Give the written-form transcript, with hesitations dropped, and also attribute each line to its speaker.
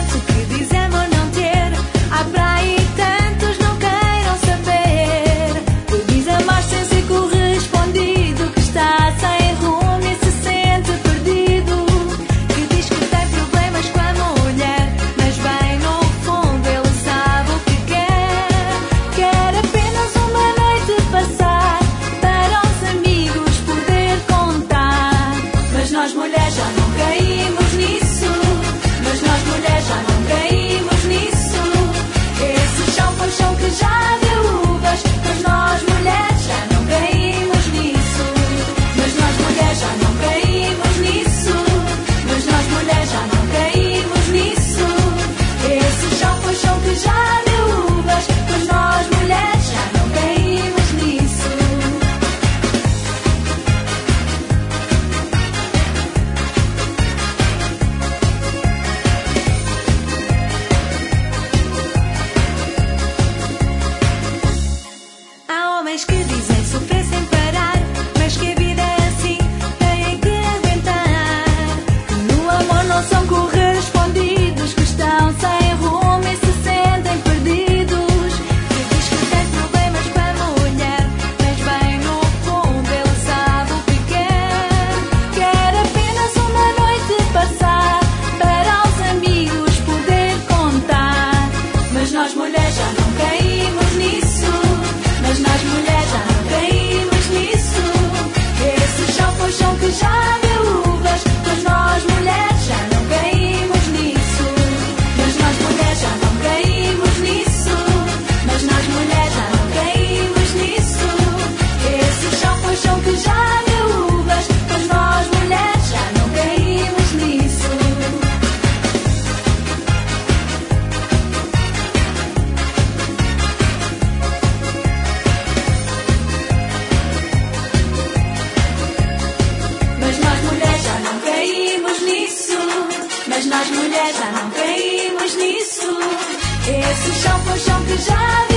Speaker 1: sentimento que diz amor não ter. Há para aí tantos não queiram saber. Que diz amar sem ser correspondido, que está sem rumo e se sente perdido. Que diz que tem problemas com a mulher, mas bem no fundo ele sabe o que quer. Quer apenas uma noite passar, para os amigos poder contar. Mas nós mulheres já não caímos nisso. Mas nós mulheres já não caímos nisso. Esse chão foi chão que já deu uvas. Mas nós mulheres já não caímos nisso. Mas nós mulheres já não caímos nisso. Mas nós mulheres já não caímos nisso. Esse chão foi chão que já deu uvas. Mas nós mulheres já não caímos nisso. Há homens que dizem sofrer sem parar, mas que a vida é assim, têm que aguentar. Que no amor não são correspondidos, que estão sem rumo e se sentem perdidos. Que diz que tem problemas com a mulher, mas bem no fundo ele sabe o que quer. Quer apenas uma noite passar, para os amigos poder contar. Mas nós mulheres já não caímos nisso. Mas nós mulheres já não caímos nisso. Esse chão foi chão que já deu uvas. Mas nós mulheres já não caímos nisso. Mas nós mulheres já não caímos nisso. Mas nós mulheres já não caímos nisso. Esse chão foi chão que já deu uvas. Mas nós mulheres já não caímos nisso. Mas nós mulheres já não caímos nisso. Mas nós mulheres já não caímos nisso. Esse chão foi chão que já